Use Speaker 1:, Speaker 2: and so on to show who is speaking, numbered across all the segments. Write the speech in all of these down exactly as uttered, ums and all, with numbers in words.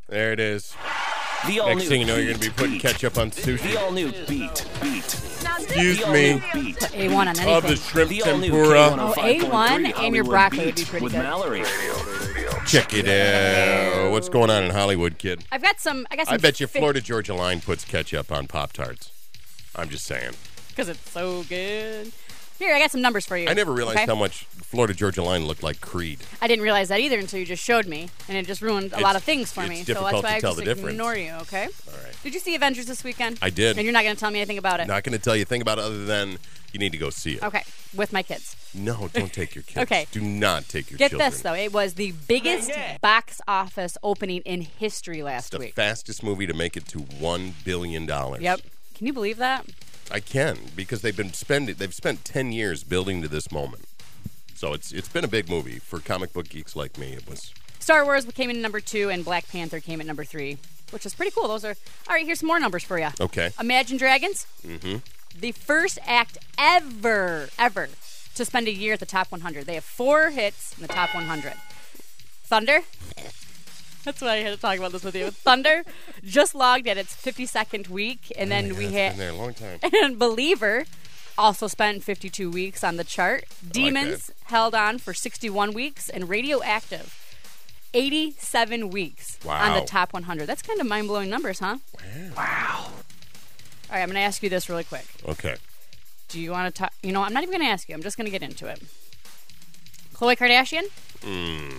Speaker 1: There it is.
Speaker 2: The all
Speaker 1: Next
Speaker 2: new
Speaker 1: thing you know,
Speaker 2: beat,
Speaker 1: you're going to be putting
Speaker 2: beat.
Speaker 1: ketchup on sushi.
Speaker 2: The all-new beat, beat.
Speaker 1: Excuse
Speaker 2: The
Speaker 1: me.
Speaker 2: all-new beat.
Speaker 3: Put A one on
Speaker 1: Of the
Speaker 3: anything.
Speaker 1: shrimp
Speaker 2: The all-new
Speaker 1: tempura.
Speaker 3: Oh,
Speaker 2: K one oh five point three
Speaker 3: A one and your
Speaker 2: Hollywood
Speaker 3: broccoli would
Speaker 2: Beat
Speaker 3: be pretty
Speaker 2: with
Speaker 3: good.
Speaker 2: Mallory.
Speaker 1: Check it out. What's going on in Hollywood, kid?
Speaker 3: I've got some. I got some.
Speaker 1: I bet you
Speaker 3: fi-
Speaker 1: Florida Georgia Line puts ketchup on Pop-Tarts. I'm just saying.
Speaker 3: Because it's so good. Here, I got some numbers for you.
Speaker 1: I never realized
Speaker 3: okay?
Speaker 1: how much Florida Georgia Line looked like Creed.
Speaker 3: I didn't realize that either until you just showed me, and it just ruined a
Speaker 1: It's-
Speaker 3: lot of things for
Speaker 1: it's
Speaker 3: me. So
Speaker 1: difficult
Speaker 3: that's
Speaker 1: to
Speaker 3: why I
Speaker 1: tell
Speaker 3: just
Speaker 1: the difference.
Speaker 3: ignore you, okay?
Speaker 1: All right.
Speaker 3: Did you see Avengers this weekend?
Speaker 1: I did.
Speaker 3: And you're not going to tell me anything about it?
Speaker 1: Not going to tell you a thing about it other than you need to go see it.
Speaker 3: Okay, with my kids.
Speaker 1: No, don't take your kids.
Speaker 3: Okay.
Speaker 1: Do not take your
Speaker 3: Get
Speaker 1: children.
Speaker 3: this, though. It was the biggest box office opening in history last
Speaker 1: The
Speaker 3: week.
Speaker 1: fastest movie to make it to one billion dollars.
Speaker 3: Yep. Can you believe that?
Speaker 1: I can, because they've been spending they've spent ten years building to this moment. So it's it's been a big movie for comic book geeks like me. It was
Speaker 3: Star Wars came in at number two, and Black Panther came at number three, which is pretty cool. Those are all right. Here's some more numbers for you.
Speaker 1: okay.
Speaker 3: Imagine Dragons,
Speaker 1: Mm-hmm.
Speaker 3: the first act ever, ever to spend a year at the top one hundred. They have four hits in the top one hundred. Thunder. That's why I had to talk about this with you. Thunder just logged at its fifty-second week, and then we
Speaker 1: It's
Speaker 3: had
Speaker 1: been there a long time.
Speaker 3: and Believer also spent fifty-two weeks on the chart. Demons held on for sixty-one weeks, and Radioactive eighty-seven weeks on
Speaker 1: Wow.
Speaker 3: the top one hundred. That's kind of mind-blowing numbers, huh?
Speaker 2: Wow.
Speaker 3: All right, I'm going to ask you this really quick.
Speaker 1: Okay.
Speaker 3: Do you want to talk? You know, I'm not even going to ask you. I'm just going to get into it. Khloe Kardashian?
Speaker 1: Mm.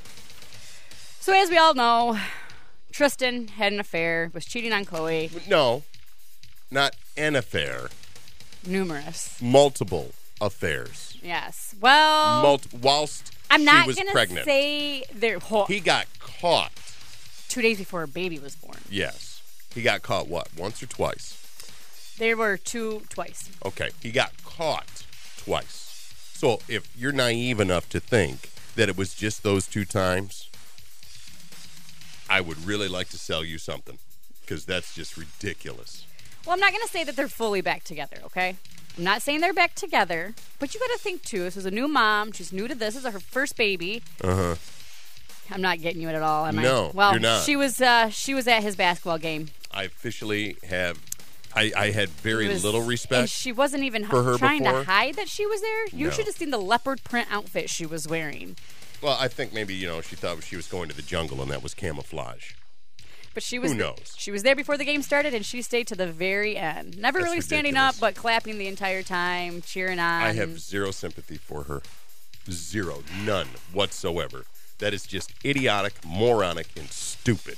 Speaker 3: So as we all know, Tristan had an affair, was cheating on Khloe.
Speaker 1: No, not an affair.
Speaker 3: Numerous.
Speaker 1: Multiple affairs.
Speaker 3: Yes. Well,
Speaker 1: Multi- whilst
Speaker 3: I'm not
Speaker 1: she was
Speaker 3: going to
Speaker 1: pregnant.
Speaker 3: say there. Ho-
Speaker 1: He got caught.
Speaker 3: two days before her baby was born.
Speaker 1: Yes. He got caught, what, once or twice?
Speaker 3: There were two twice.
Speaker 1: Okay. He got caught twice. So if you're naive enough to think that it was just those two times, I would really like to sell you something, because that's just ridiculous.
Speaker 3: Well, I'm not going to say that they're fully back together, okay? I'm not saying they're back together, but you got to think, too. This is a new mom. She's new to this. This is her first baby.
Speaker 1: Uh-huh.
Speaker 3: I'm not getting you it at all, am I?
Speaker 1: No,
Speaker 3: well,
Speaker 1: you're not.
Speaker 3: she was uh, she was at his basketball game.
Speaker 1: I officially have, I, I had very
Speaker 3: It was-
Speaker 1: little
Speaker 3: And
Speaker 1: respect.
Speaker 3: she wasn't even
Speaker 1: for her
Speaker 3: trying
Speaker 1: before?
Speaker 3: to hide that she was there. You
Speaker 1: No.
Speaker 3: should have seen the leopard print outfit she was wearing.
Speaker 1: Well, I think maybe, you know, she thought she was going to the jungle and that was camouflage.
Speaker 3: But she was
Speaker 1: Who knows?
Speaker 3: She was there before the game started, and she stayed to the very end. Never
Speaker 1: That's
Speaker 3: really standing
Speaker 1: ridiculous.
Speaker 3: up, but clapping the entire time, cheering on.
Speaker 1: I have zero sympathy for her. Zero. None whatsoever. That is just idiotic, moronic, and stupid.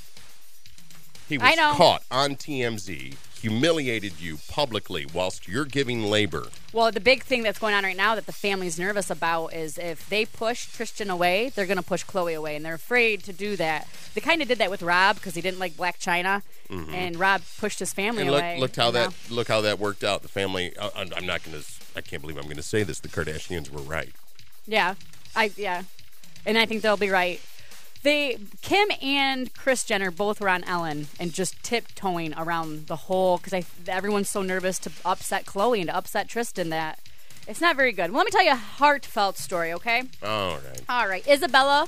Speaker 1: He was
Speaker 3: I know.
Speaker 1: caught on T M Z, humiliated you publicly whilst you're giving labor.
Speaker 3: Well, the big thing that's going on right now that the family's nervous about is if they push Tristan away, they're going to push Khloe away, and they're afraid to do that. They kind of did that with Rob because he didn't like Blac Chyna, and Rob pushed his family
Speaker 1: And look,
Speaker 3: away.
Speaker 1: look how
Speaker 3: you know?
Speaker 1: that look how that worked out. The family. Uh, I'm I'm not going to. I can't believe I'm going to say this. The Kardashians were right.
Speaker 3: Yeah, I yeah, and I think they'll be right. They Kim and Kris Jenner both were on Ellen and just tiptoeing around the whole because I everyone's so nervous to upset Khloe and to upset Tristan that it's not very good. Well, let me tell you a heartfelt story, okay?
Speaker 1: All right.
Speaker 3: All right, Isabella.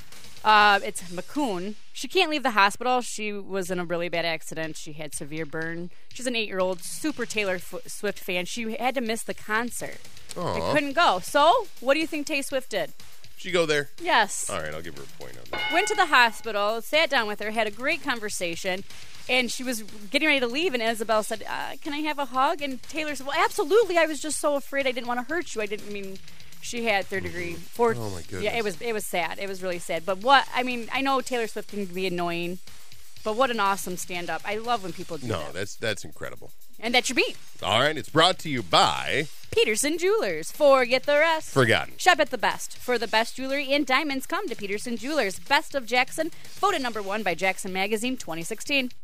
Speaker 3: Uh, it's McCoon. She can't leave the hospital. She was in a really bad accident. She had severe burn. She's an eight-year-old, super Taylor F- Swift fan. She had to miss the concert.
Speaker 1: Aw.
Speaker 3: And couldn't go. So, what do you think Tay Swift did?
Speaker 1: Did you go there?
Speaker 3: Yes.
Speaker 1: All right, I'll give her a point on that.
Speaker 3: Went to the hospital, sat down with her, had a great conversation, and she was getting ready to leave, and Isabel said, uh, can I have a hug? And Taylor said, well, absolutely. I was just so afraid I didn't want to hurt you. I didn't mean... She had third degree. Fourth,
Speaker 1: Oh, my goodness.
Speaker 3: Yeah, it was it was sad. It was really sad. But what I mean, I know Taylor Swift can be annoying, but what an awesome stand-up. I love when people do
Speaker 1: No,
Speaker 3: that.
Speaker 1: that's that's incredible.
Speaker 3: And that's your beat.
Speaker 1: All right, it's brought to you by
Speaker 3: Peterson Jewelers. Forget the rest.
Speaker 1: Forgotten.
Speaker 3: Shop at the best. For the best jewelry and diamonds, come to Peterson Jewelers. Best of Jackson. Voted number one by Jackson Magazine twenty sixteen.